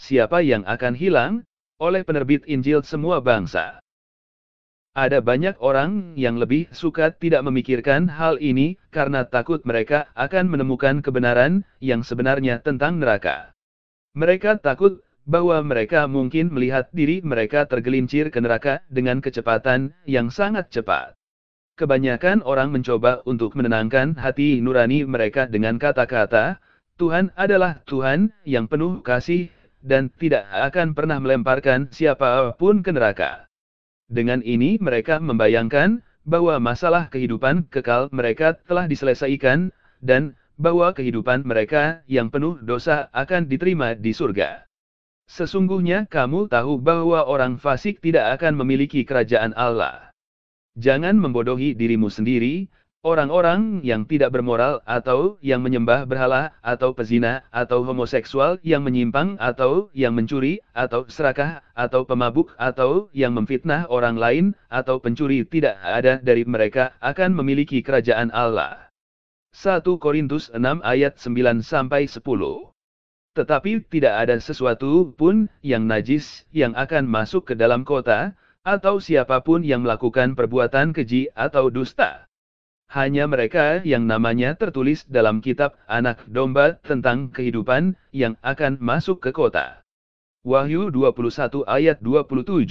siapa yang akan hilang? Oleh penerbit Injil Semua Bangsa. Ada banyak orang yang lebih suka tidak memikirkan hal ini, karena takut mereka akan menemukan kebenaran yang sebenarnya tentang neraka. Mereka takut bahwa mereka mungkin melihat diri mereka tergelincir ke neraka dengan kecepatan yang sangat cepat. Kebanyakan orang mencoba untuk menenangkan hati nurani mereka dengan kata-kata, Tuhan adalah Tuhan yang penuh kasih, dan tidak akan pernah melemparkan siapapun ke neraka. Dengan ini mereka membayangkan bahwa masalah kehidupan kekal mereka telah diselesaikan, dan bahwa kehidupan mereka yang penuh dosa akan diterima di surga. Sesungguhnya kamu tahu bahwa orang fasik tidak akan memiliki kerajaan Allah. Jangan membodohi dirimu sendiri. Orang-orang yang tidak bermoral atau yang menyembah berhala atau pezina atau homoseksual yang menyimpang atau yang mencuri atau serakah atau pemabuk atau yang memfitnah orang lain atau pencuri tidak ada dari mereka akan memiliki kerajaan Allah. 1 Korintus 6 ayat 9-10. Tetapi tidak ada sesuatu pun yang najis yang akan masuk ke dalam kota, atau siapapun yang melakukan perbuatan keji atau dusta. Hanya mereka yang namanya tertulis dalam kitab Anak Domba tentang kehidupan yang akan masuk ke kota. Wahyu 21 ayat 27.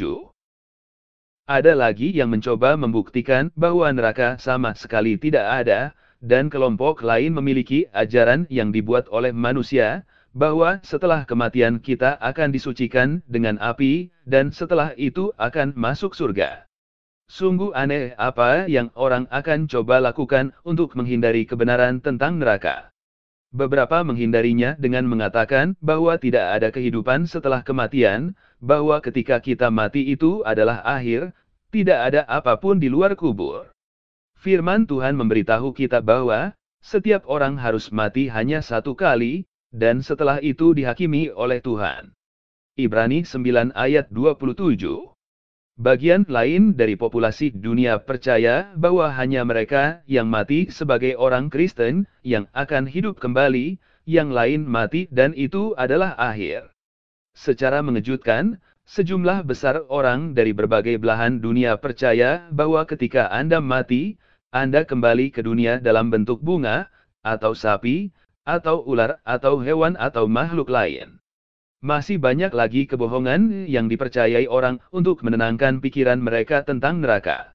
Ada lagi yang mencoba membuktikan bahwa neraka sama sekali tidak ada, dan kelompok lain memiliki ajaran yang dibuat oleh manusia, bahwa setelah kematian kita akan disucikan dengan api, dan setelah itu akan masuk surga. Sungguh aneh apa yang orang akan coba lakukan untuk menghindari kebenaran tentang neraka. Beberapa menghindarinya dengan mengatakan bahwa tidak ada kehidupan setelah kematian, bahwa ketika kita mati itu adalah akhir, tidak ada apapun di luar kubur. Firman Tuhan memberitahu kita bahwa setiap orang harus mati hanya satu kali, dan setelah itu dihakimi oleh Tuhan. Ibrani 9 ayat 27. Bagian lain dari populasi dunia percaya bahwa hanya mereka yang mati sebagai orang Kristen yang akan hidup kembali, yang lain mati dan itu adalah akhir. Secara mengejutkan, sejumlah besar orang dari berbagai belahan dunia percaya bahwa ketika Anda mati, Anda kembali ke dunia dalam bentuk bunga, atau sapi, atau ular, atau hewan atau makhluk lain. Masih banyak lagi kebohongan yang dipercayai orang untuk menenangkan pikiran mereka tentang neraka.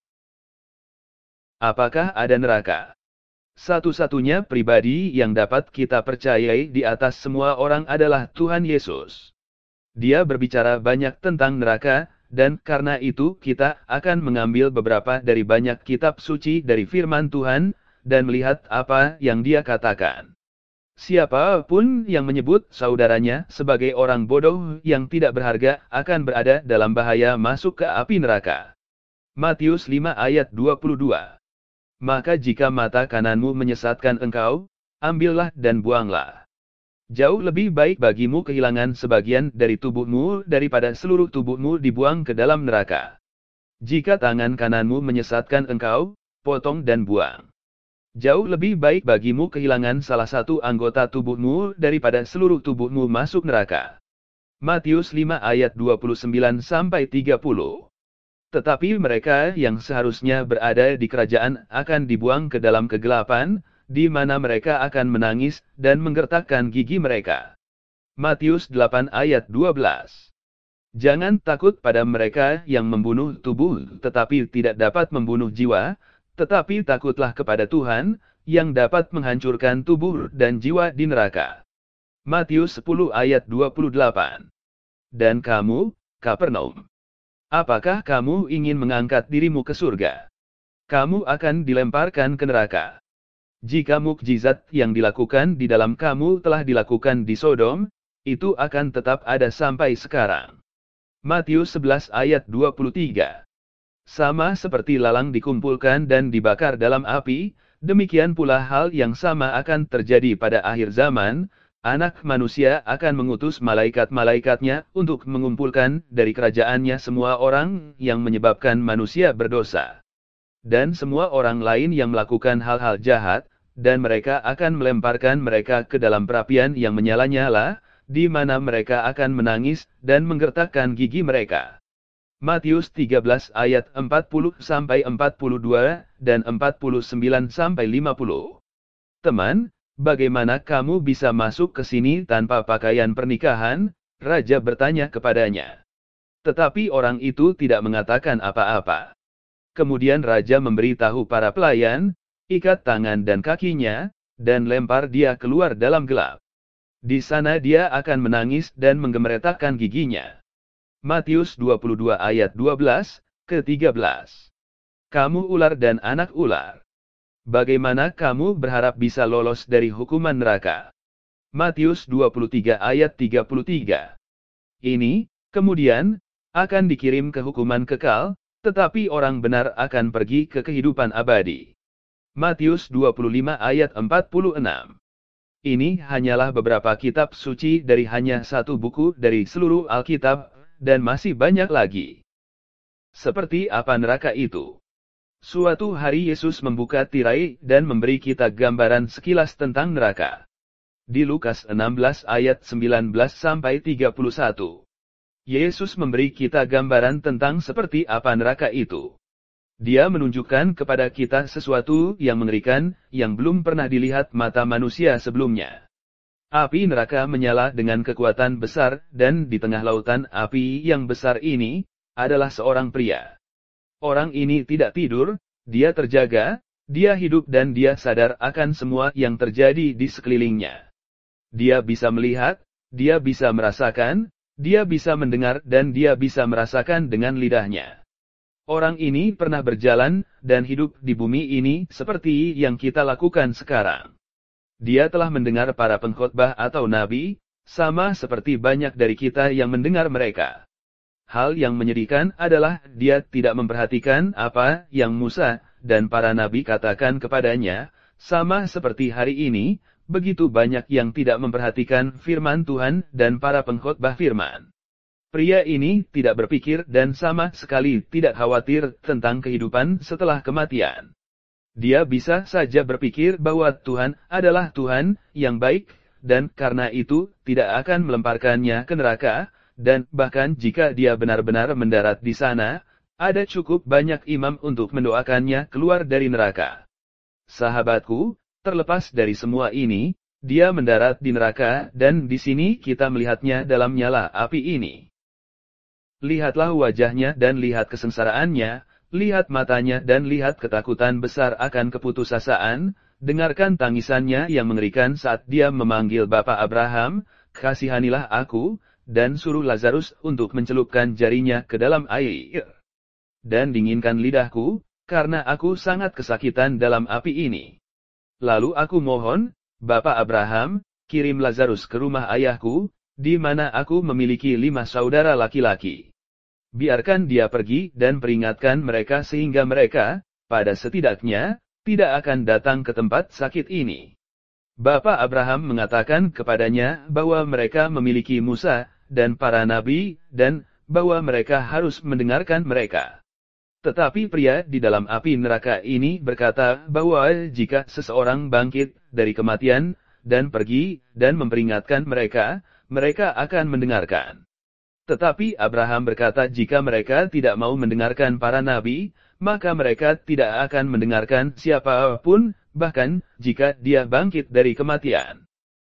Apakah ada neraka? Satu-satunya pribadi yang dapat kita percayai di atas semua orang adalah Tuhan Yesus. Dia berbicara banyak tentang neraka, dan karena itu kita akan mengambil beberapa dari banyak kitab suci dari firman Tuhan, dan melihat apa yang dia katakan. Siapapun yang menyebut saudaranya sebagai orang bodoh yang tidak berharga akan berada dalam bahaya masuk ke api neraka. Matius 5 ayat 22. Maka jika mata kananmu menyesatkan engkau, ambillah dan buanglah. Jauh lebih baik bagimu kehilangan sebagian dari tubuhmu daripada seluruh tubuhmu dibuang ke dalam neraka. Jika tangan kananmu menyesatkan engkau, potong dan buang. Jauh lebih baik bagimu kehilangan salah satu anggota tubuhmu daripada seluruh tubuhmu masuk neraka. Matius 5 ayat 29-30. Tetapi mereka yang seharusnya berada di kerajaan akan dibuang ke dalam kegelapan, di mana mereka akan menangis dan menggertakkan gigi mereka. Matius 8 ayat 12. Jangan takut pada mereka yang membunuh tubuh tetapi tidak dapat membunuh jiwa, tetapi takutlah kepada Tuhan, yang dapat menghancurkan tubuh dan jiwa di neraka. Matius 10 ayat 28. Dan kamu, Kapernaum, apakah kamu ingin mengangkat dirimu ke surga? Kamu akan dilemparkan ke neraka. Jika mukjizat yang dilakukan di dalam kamu telah dilakukan di Sodom, itu akan tetap ada sampai sekarang. Matius 11 ayat 23. Sama seperti lalang dikumpulkan dan dibakar dalam api, demikian pula hal yang sama akan terjadi pada akhir zaman. Anak manusia akan mengutus malaikat-malaikatnya untuk mengumpulkan dari kerajaannya semua orang yang menyebabkan manusia berdosa. Dan semua orang lain yang melakukan hal-hal jahat, dan mereka akan melemparkan mereka ke dalam perapian yang menyala-nyala, di mana mereka akan menangis dan menggertakkan gigi mereka. Matius 13 ayat 40-42 dan 49-50. Teman, bagaimana kamu bisa masuk ke sini tanpa pakaian pernikahan? Raja bertanya kepadanya. Tetapi orang itu tidak mengatakan apa-apa. Kemudian raja memberitahu para pelayan, ikat tangan dan kakinya, dan lempar dia keluar dalam gelap. Di sana dia akan menangis dan menggemeretakkan giginya. Matius 22 ayat 12-13. Kamu ular dan anak ular. Bagaimana kamu berharap bisa lolos dari hukuman neraka? Matius 23 ayat 33. Ini, kemudian, akan dikirim ke hukuman kekal, tetapi orang benar akan pergi ke kehidupan abadi. Matius 25 ayat 46. Ini hanyalah beberapa kitab suci dari hanya satu buku dari seluruh Alkitab, dan masih banyak lagi. Seperti apa neraka itu? Suatu hari Yesus membuka tirai dan memberi kita gambaran sekilas tentang neraka. Di Lukas 16 ayat 19-31. Yesus memberi kita gambaran tentang seperti apa neraka itu. Dia menunjukkan kepada kita sesuatu yang mengerikan, yang belum pernah dilihat mata manusia sebelumnya. Api neraka menyala dengan kekuatan besar, dan di tengah lautan api yang besar ini, adalah seorang pria. Orang ini tidak tidur, dia terjaga, dia hidup dan dia sadar akan semua yang terjadi di sekelilingnya. Dia bisa melihat, dia bisa merasakan, dia bisa mendengar dan dia bisa merasakan dengan lidahnya. Orang ini pernah berjalan, dan hidup di bumi ini seperti yang kita lakukan sekarang. Dia telah mendengar para pengkhotbah atau nabi, sama seperti banyak dari kita yang mendengar mereka. Hal yang menyedihkan adalah dia tidak memperhatikan apa yang Musa dan para nabi katakan kepadanya, sama seperti hari ini, begitu banyak yang tidak memperhatikan firman Tuhan dan para pengkhotbah firman. Pria ini tidak berpikir dan sama sekali tidak khawatir tentang kehidupan setelah kematian. Dia bisa saja berpikir bahwa Tuhan adalah Tuhan yang baik, dan karena itu tidak akan melemparkannya ke neraka, dan bahkan jika dia benar-benar mendarat di sana, ada cukup banyak imam untuk mendoakannya keluar dari neraka. Sahabatku, terlepas dari semua ini, dia mendarat di neraka dan di sini kita melihatnya dalam nyala api ini. Lihatlah wajahnya dan lihat kesengsaraannya, lihat matanya dan lihat ketakutan besar akan keputusasaan, dengarkan tangisannya yang mengerikan saat dia memanggil Bapa Abraham, kasihanilah aku, dan suruh Lazarus untuk mencelupkan jarinya ke dalam air. Dan dinginkan lidahku, karena aku sangat kesakitan dalam api ini. Lalu aku mohon, Bapa Abraham, kirim Lazarus ke rumah ayahku, di mana aku memiliki 5 saudara laki-laki. Biarkan dia pergi dan peringatkan mereka sehingga mereka, pada setidaknya, tidak akan datang ke tempat sakit ini. Bapa Abraham mengatakan kepadanya bahwa mereka memiliki Musa dan para nabi, dan bahwa mereka harus mendengarkan mereka. Tetapi pria di dalam api neraka ini berkata bahwa jika seseorang bangkit dari kematian, dan pergi, dan memperingatkan mereka, mereka akan mendengarkan. Tetapi Abraham berkata jika mereka tidak mau mendengarkan para nabi, maka mereka tidak akan mendengarkan siapapun, bahkan jika dia bangkit dari kematian.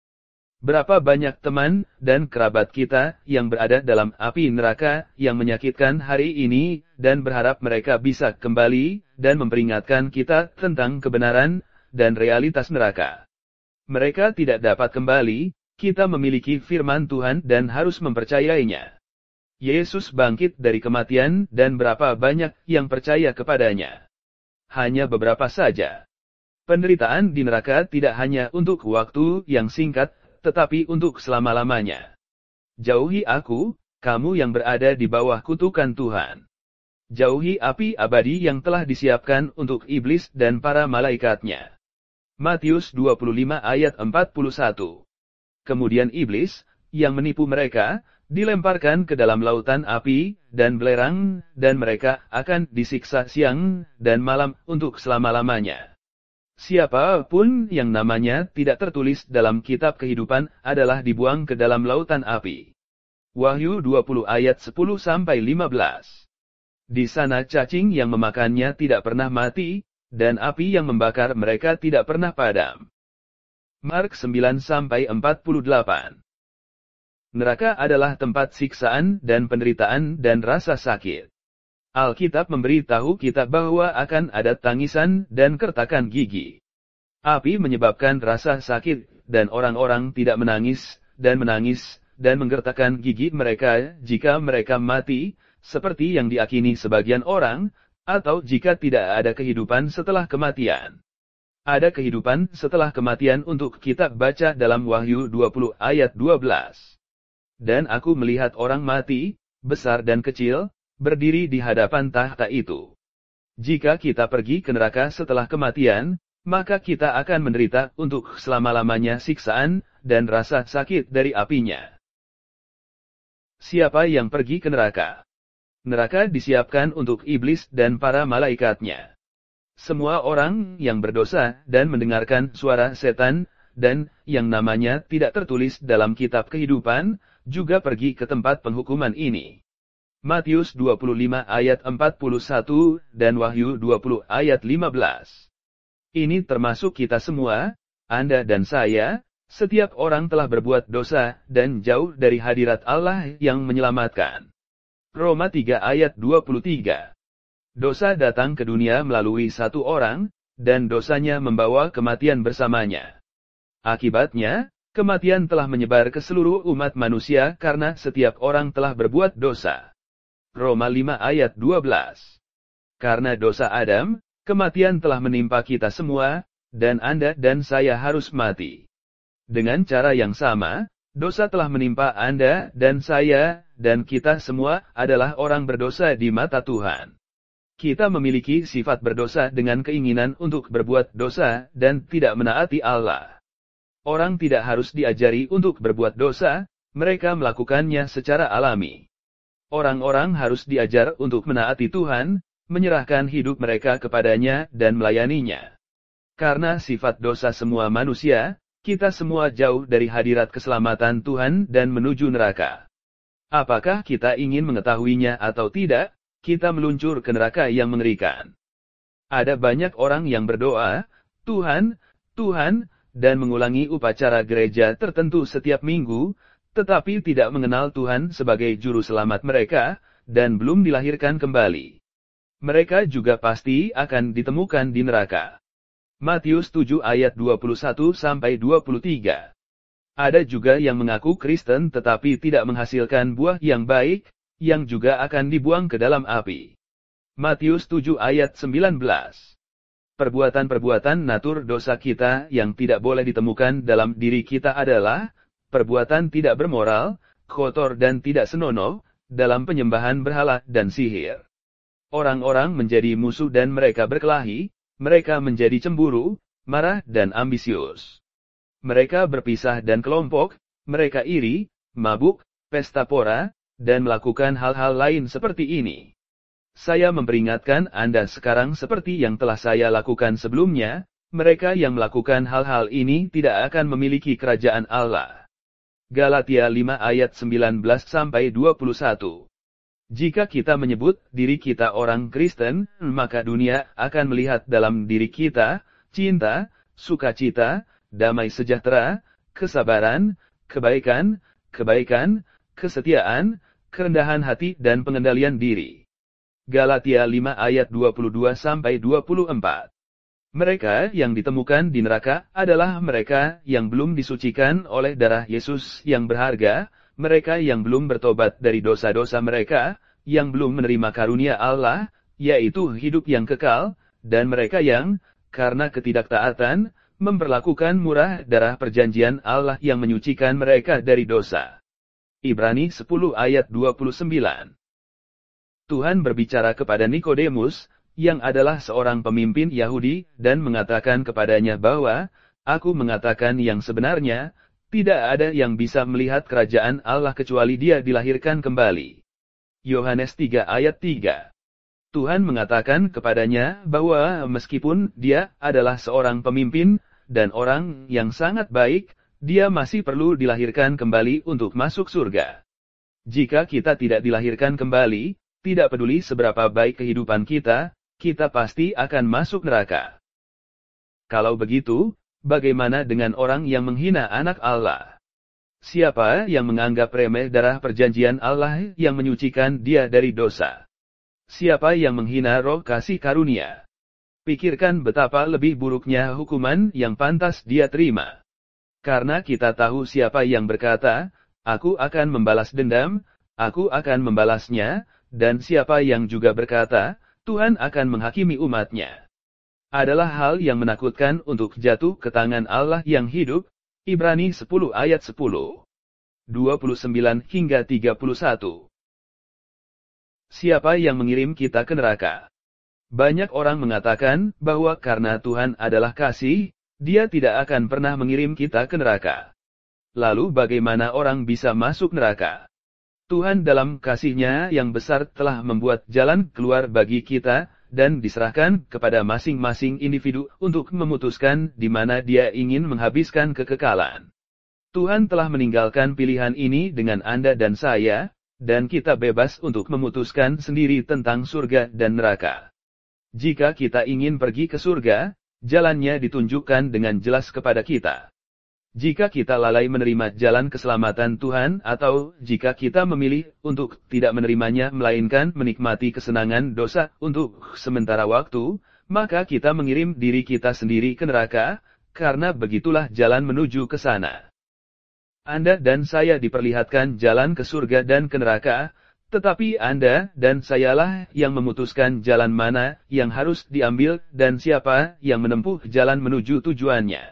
Berapa banyak teman dan kerabat kita yang berada dalam api neraka yang menyakitkan hari ini, dan berharap mereka bisa kembali dan memperingatkan kita tentang kebenaran dan realitas neraka. Mereka tidak dapat kembali, kita memiliki firman Tuhan dan harus mempercayainya. Yesus bangkit dari kematian dan berapa banyak yang percaya kepadanya. Hanya beberapa saja. Penderitaan di neraka tidak hanya untuk waktu yang singkat, tetapi untuk selama-lamanya. Jauhi aku, kamu yang berada di bawah kutukan Tuhan. Jauhi api abadi yang telah disiapkan untuk iblis dan para malaikatnya. Matius 25 ayat 41. Kemudian iblis, yang menipu mereka, dilemparkan ke dalam lautan api dan belerang, dan mereka akan disiksa siang dan malam untuk selama-lamanya. Siapapun yang namanya tidak tertulis dalam kitab kehidupan adalah dibuang ke dalam lautan api. Wahyu 20 ayat 10-15. Di sana cacing yang memakannya tidak pernah mati, dan api yang membakar mereka tidak pernah padam. Mark 9-48. Neraka adalah tempat siksaan dan penderitaan dan rasa sakit. Alkitab memberitahu kita bahwa akan ada tangisan dan kertakan gigi. Api menyebabkan rasa sakit, dan orang-orang tidak menangis, dan menggertakkan gigi mereka jika mereka mati, seperti yang diyakini sebagian orang, atau jika tidak ada kehidupan setelah kematian. Ada kehidupan setelah kematian untuk kita baca dalam Wahyu 20 ayat 12. Dan aku melihat orang mati, besar dan kecil, berdiri di hadapan tahta itu. Jika kita pergi ke neraka setelah kematian, maka kita akan menderita untuk selama-lamanya siksaan dan rasa sakit dari apinya. Siapa yang pergi ke neraka? Neraka disiapkan untuk iblis dan para malaikatnya. Semua orang yang berdosa dan mendengarkan suara setan, dan yang namanya tidak tertulis dalam kitab kehidupan, juga pergi ke tempat penghukuman ini. Matius 25 ayat 41 dan Wahyu 20 ayat 15. Ini termasuk kita semua, Anda dan saya, setiap orang telah berbuat dosa dan jauh dari hadirat Allah yang menyelamatkan. Roma 3 ayat 23. Dosa datang ke dunia melalui satu orang, dan dosanya membawa kematian bersamanya. Akibatnya, kematian telah menyebar ke seluruh umat manusia karena setiap orang telah berbuat dosa. Roma 5 ayat 12. Karena dosa Adam, kematian telah menimpa kita semua, dan Anda dan saya harus mati. Dengan cara yang sama, dosa telah menimpa Anda dan saya, dan kita semua adalah orang berdosa di mata Tuhan. Kita memiliki sifat berdosa dengan keinginan untuk berbuat dosa dan tidak menaati Allah. Orang tidak harus diajari untuk berbuat dosa, mereka melakukannya secara alami. Orang-orang harus diajar untuk menaati Tuhan, menyerahkan hidup mereka kepadanya dan melayaninya. Karena sifat dosa semua manusia, kita semua jauh dari hadirat keselamatan Tuhan dan menuju neraka. Apakah kita ingin mengetahuinya atau tidak? Kita meluncur ke neraka yang mengerikan. Ada banyak orang yang berdoa, Tuhan, Tuhan, dan mengulangi upacara gereja tertentu setiap minggu, tetapi tidak mengenal Tuhan sebagai juru selamat mereka, dan belum dilahirkan kembali. Mereka juga pasti akan ditemukan di neraka. Matius 7 ayat 21-23. Ada juga yang mengaku Kristen tetapi tidak menghasilkan buah yang baik, yang juga akan dibuang ke dalam api. Matius 7 ayat 19. Perbuatan-perbuatan natur dosa kita yang tidak boleh ditemukan dalam diri kita adalah perbuatan tidak bermoral, kotor dan tidak senonoh, dalam penyembahan berhala dan sihir. Orang-orang menjadi musuh dan mereka berkelahi, mereka menjadi cemburu, marah dan ambisius. Mereka berpisah dan kelompok, mereka iri, mabuk, pesta pora, dan melakukan hal-hal lain seperti ini. Saya memperingatkan Anda sekarang seperti yang telah saya lakukan sebelumnya, mereka yang melakukan hal-hal ini tidak akan memiliki kerajaan Allah. Galatia 5 ayat 19-21. Jika kita menyebut diri kita orang Kristen, maka dunia akan melihat dalam diri kita, cinta, sukacita, damai sejahtera, kesabaran, kebaikan, kesetiaan, kerendahan hati dan pengendalian diri. Galatia 5 ayat 22-24. Mereka yang ditemukan di neraka adalah mereka yang belum disucikan oleh darah Yesus yang berharga, mereka yang belum bertobat dari dosa-dosa mereka, yang belum menerima karunia Allah, yaitu hidup yang kekal, dan mereka yang, karena ketidaktaatan, memperlakukan murah darah perjanjian Allah yang menyucikan mereka dari dosa. Ibrani 10 ayat 29. Tuhan berbicara kepada Nikodemus, yang adalah seorang pemimpin Yahudi, dan mengatakan kepadanya bahwa, aku mengatakan yang sebenarnya, tidak ada yang bisa melihat kerajaan Allah kecuali dia dilahirkan kembali. Yohanes 3 ayat 3. Tuhan mengatakan kepadanya bahwa meskipun dia adalah seorang pemimpin dan orang yang sangat baik, dia masih perlu dilahirkan kembali untuk masuk surga. Jika kita tidak dilahirkan kembali, tidak peduli seberapa baik kehidupan kita, kita pasti akan masuk neraka. Kalau begitu, bagaimana dengan orang yang menghina anak Allah? Siapa yang menganggap remeh darah perjanjian Allah yang menyucikan dia dari dosa? Siapa yang menghina roh kasih karunia? Pikirkan betapa lebih buruknya hukuman yang pantas dia terima. Karena kita tahu siapa yang berkata, "Aku akan membalas dendam, aku akan membalasnya," dan siapa yang juga berkata, "Tuhan akan menghakimi umatnya." Adalah hal yang menakutkan untuk jatuh ke tangan Allah yang hidup. Ibrani 10 ayat 10, 29 hingga 31. Siapa yang mengirim kita ke neraka? Banyak orang mengatakan bahwa karena Tuhan adalah kasih, Dia tidak akan pernah mengirim kita ke neraka. Lalu bagaimana orang bisa masuk neraka? Tuhan dalam kasih-Nya yang besar telah membuat jalan keluar bagi kita, dan diserahkan kepada masing-masing individu untuk memutuskan di mana dia ingin menghabiskan kekekalan. Tuhan telah meninggalkan pilihan ini dengan Anda dan saya, dan kita bebas untuk memutuskan sendiri tentang surga dan neraka. Jika kita ingin pergi ke surga, jalannya ditunjukkan dengan jelas kepada kita. Jika kita lalai menerima jalan keselamatan Tuhan atau jika kita memilih untuk tidak menerimanya melainkan menikmati kesenangan dosa untuk sementara waktu, maka kita mengirim diri kita sendiri ke neraka, karena begitulah jalan menuju ke sana. Anda dan saya diperlihatkan jalan ke surga dan ke neraka, tetapi Anda dan sayalah yang memutuskan jalan mana yang harus diambil dan siapa yang menempuh jalan menuju tujuannya.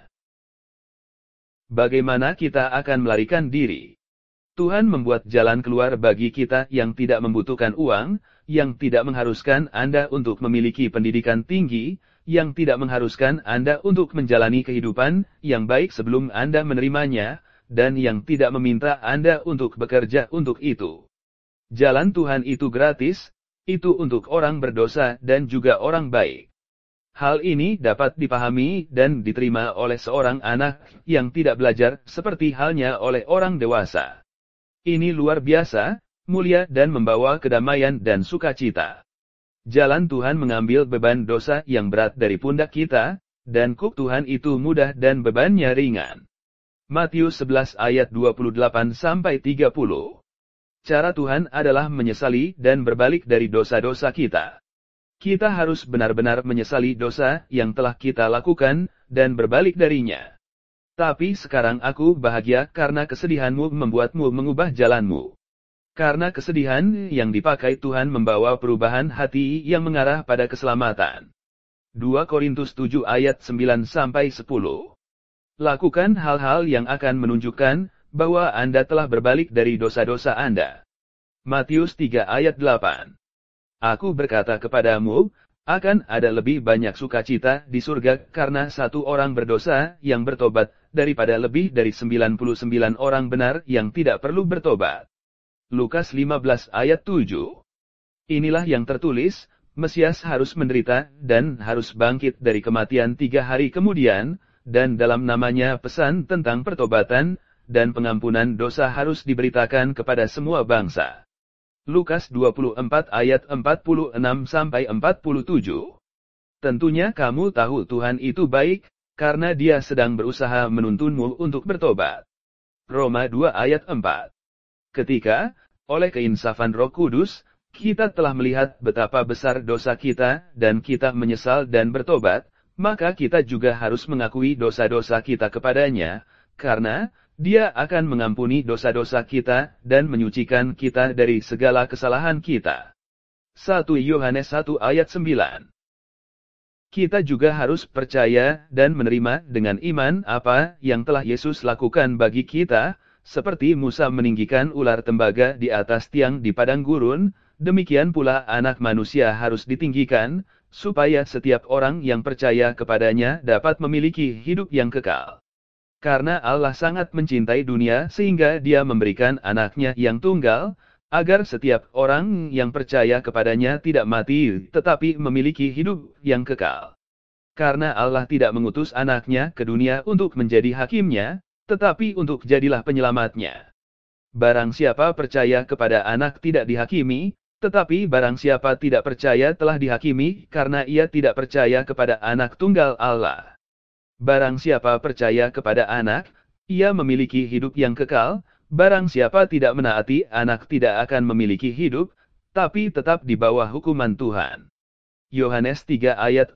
Bagaimana kita akan melarikan diri? Tuhan membuat jalan keluar bagi kita yang tidak membutuhkan uang, yang tidak mengharuskan Anda untuk memiliki pendidikan tinggi, yang tidak mengharuskan Anda untuk menjalani kehidupan yang baik sebelum Anda menerimanya, dan yang tidak meminta Anda untuk bekerja untuk itu. Jalan Tuhan itu gratis, itu untuk orang berdosa dan juga orang baik. Hal ini dapat dipahami dan diterima oleh seorang anak yang tidak belajar seperti halnya oleh orang dewasa. Ini luar biasa, mulia dan membawa kedamaian dan sukacita. Jalan Tuhan mengambil beban dosa yang berat dari pundak kita, dan kuk Tuhan itu mudah dan bebannya ringan. Matius 11 ayat 28-30. Cara Tuhan adalah menyesali dan berbalik dari dosa-dosa kita. Kita harus benar-benar menyesali dosa yang telah kita lakukan, dan berbalik darinya. Tapi sekarang aku bahagia karena kesedihanmu membuatmu mengubah jalanmu. Karena kesedihan yang dipakai Tuhan membawa perubahan hati yang mengarah pada keselamatan. 2 Korintus 7 ayat 9-10. Lakukan hal-hal yang akan menunjukkan bahwa Anda telah berbalik dari dosa-dosa Anda. Matius 3 ayat 8. Aku berkata kepadamu, akan ada lebih banyak sukacita di surga karena satu orang berdosa yang bertobat, daripada lebih dari 99 orang benar yang tidak perlu bertobat. Lukas 15 ayat 7. Inilah yang tertulis, Mesias harus menderita dan harus bangkit dari kematian 3 hari kemudian, dan dalam namanya pesan tentang pertobatan dan pengampunan dosa harus diberitakan kepada semua bangsa. Lukas 24 ayat 46-47. Tentunya kamu tahu Tuhan itu baik, karena Dia sedang berusaha menuntunmu untuk bertobat. Roma 2 ayat 4. Ketika, oleh keinsafan Roh Kudus, kita telah melihat betapa besar dosa kita dan kita menyesal dan bertobat, maka kita juga harus mengakui dosa-dosa kita kepadanya, karena Dia akan mengampuni dosa-dosa kita dan menyucikan kita dari segala kesalahan kita. 1 Yohanes 1 ayat 9. Kita juga harus percaya dan menerima dengan iman apa yang telah Yesus lakukan bagi kita, seperti Musa meninggikan ular tembaga di atas tiang di padang gurun, demikian pula Anak Manusia harus ditinggikan, supaya setiap orang yang percaya kepadanya dapat memiliki hidup yang kekal. Karena Allah sangat mencintai dunia sehingga Dia memberikan anaknya yang tunggal, agar setiap orang yang percaya kepadanya tidak mati, tetapi memiliki hidup yang kekal. Karena Allah tidak mengutus anaknya ke dunia untuk menjadi hakimnya, tetapi untuk jadilah penyelamatnya. Barang siapa percaya kepada anak tidak dihakimi, tetapi barang siapa tidak percaya telah dihakimi, karena ia tidak percaya kepada anak tunggal Allah. Barang siapa percaya kepada anak, ia memiliki hidup yang kekal. Barang siapa tidak menaati anak tidak akan memiliki hidup, tapi tetap di bawah hukuman Tuhan. Yohanes 3 ayat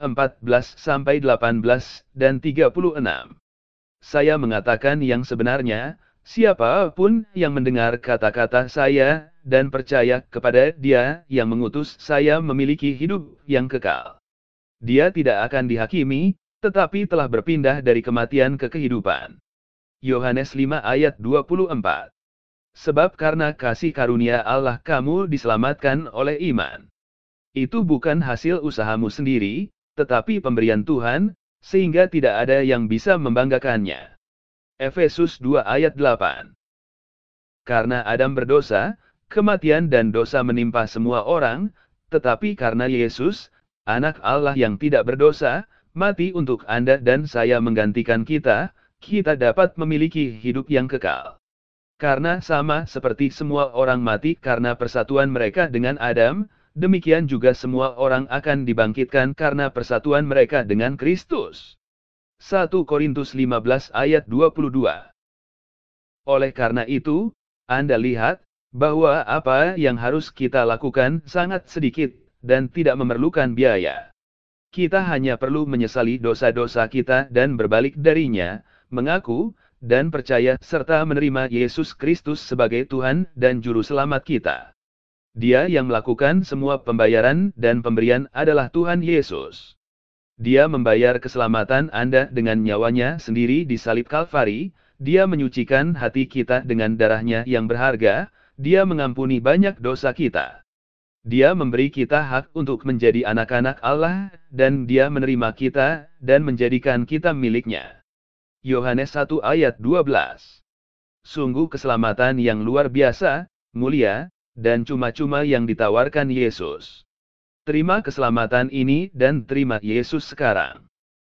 14-18 dan 36. Saya mengatakan yang sebenarnya, siapapun yang mendengar kata-kata saya, dan percaya kepada Dia yang mengutus saya memiliki hidup yang kekal. Dia tidak akan dihakimi, tetapi telah berpindah dari kematian ke kehidupan. Yohanes 5 ayat 24. Sebab karena kasih karunia Allah kamu diselamatkan oleh iman. Itu bukan hasil usahamu sendiri, tetapi pemberian Tuhan, sehingga tidak ada yang bisa membanggakannya. Efesus 2 ayat 8. Karena Adam berdosa, kematian dan dosa menimpa semua orang, tetapi karena Yesus, anak Allah yang tidak berdosa, mati untuk Anda dan saya menggantikan kita dapat memiliki hidup yang kekal. Karena sama seperti semua orang mati karena persatuan mereka dengan Adam, demikian juga semua orang akan dibangkitkan karena persatuan mereka dengan Kristus. 1 Korintus 15 ayat 22. Oleh karena itu, Anda lihat, bahwa apa yang harus kita lakukan sangat sedikit, dan tidak memerlukan biaya. Kita hanya perlu menyesali dosa-dosa kita dan berbalik darinya, mengaku, dan percaya serta menerima Yesus Kristus sebagai Tuhan dan Juru Selamat kita. Dia yang melakukan semua pembayaran dan pemberian adalah Tuhan Yesus. Dia membayar keselamatan Anda dengan nyawanya sendiri di salib Kalvari, Dia menyucikan hati kita dengan darahnya yang berharga, Dia mengampuni banyak dosa kita. Dia memberi kita hak untuk menjadi anak-anak Allah, dan Dia menerima kita, dan menjadikan kita miliknya. Yohanes 1 ayat 12. Sungguh keselamatan yang luar biasa, mulia, dan cuma-cuma yang ditawarkan Yesus. Terima keselamatan ini dan terima Yesus sekarang.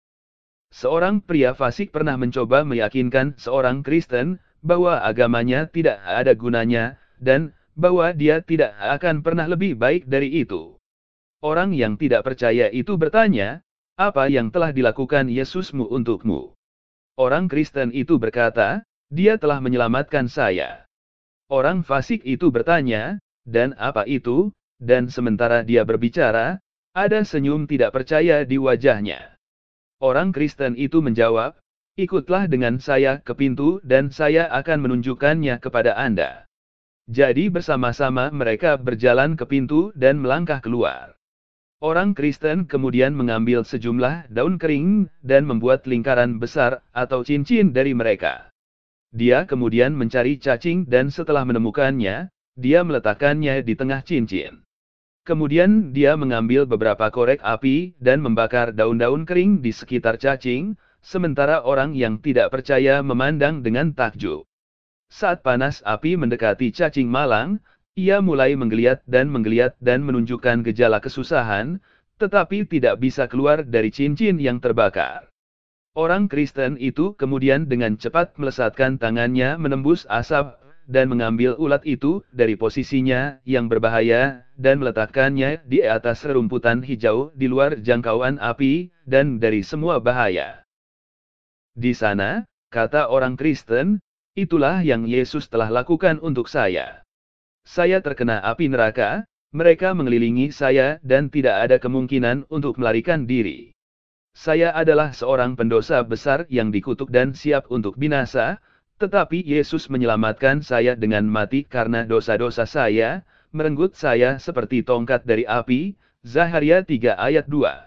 Seorang pria fasik pernah mencoba meyakinkan seorang Kristen bahwa agamanya tidak ada gunanya, dan bahwa dia tidak akan pernah lebih baik dari itu. Orang yang tidak percaya itu bertanya, "Apa yang telah dilakukan Yesusmu untukmu?" Orang Kristen itu berkata, "Dia telah menyelamatkan saya." Orang fasik itu bertanya, "Dan apa itu?" Dan sementara dia berbicara, ada senyum tidak percaya di wajahnya. Orang Kristen itu menjawab, "Ikutlah dengan saya ke pintu dan saya akan menunjukkannya kepada Anda." Jadi bersama-sama mereka berjalan ke pintu dan melangkah keluar. Orang Kristen kemudian mengambil sejumlah daun kering, dan membuat lingkaran besar atau cincin dari mereka. Dia kemudian mencari cacing dan setelah menemukannya, dia meletakkannya di tengah cincin. Kemudian dia mengambil beberapa korek api dan membakar daun-daun kering di sekitar cacing, sementara orang yang tidak percaya memandang dengan takjub. Saat panas api mendekati cacing malang, ia mulai menggeliat dan menunjukkan gejala kesusahan, tetapi tidak bisa keluar dari cincin yang terbakar. Orang Kristen itu kemudian dengan cepat melesatkan tangannya menembus asap, dan mengambil ulat itu dari posisinya yang berbahaya, dan meletakkannya di atas rerumputan hijau di luar jangkauan api, dan dari semua bahaya. Di sana, kata orang Kristen, "Itulah yang Yesus telah lakukan untuk saya. Saya terkena api neraka, mereka mengelilingi saya dan tidak ada kemungkinan untuk melarikan diri. Saya adalah seorang pendosa besar yang dikutuk dan siap untuk binasa, tetapi Yesus menyelamatkan saya dengan mati karena dosa-dosa saya, merenggut saya seperti tongkat dari api." Zaharia 3 ayat 2.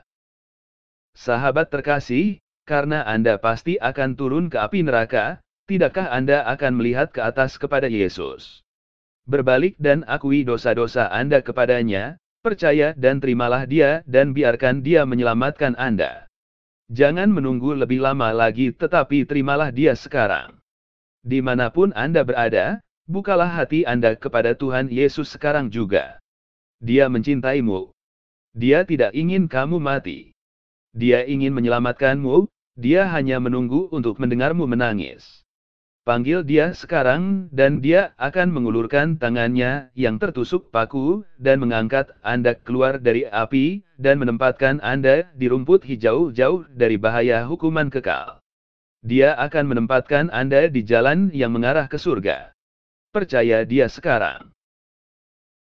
Sahabat terkasih, karena Anda pasti akan turun ke api neraka, tidakkah Anda akan melihat ke atas kepada Yesus? Berbalik dan akui dosa-dosa Anda kepadanya, percaya dan terimalah Dia dan biarkan Dia menyelamatkan Anda. Jangan menunggu lebih lama lagi tetapi terimalah Dia sekarang. Dimanapun Anda berada, bukalah hati Anda kepada Tuhan Yesus sekarang juga. Dia mencintaimu. Dia tidak ingin kamu mati. Dia ingin menyelamatkanmu, dia hanya menunggu untuk mendengarmu menangis. Panggil dia sekarang, dan dia akan mengulurkan tangannya yang tertusuk paku, dan mengangkat Anda keluar dari api, dan menempatkan Anda di rumput hijau jauh dari bahaya hukuman kekal. Dia akan menempatkan Anda di jalan yang mengarah ke surga. Percaya dia sekarang.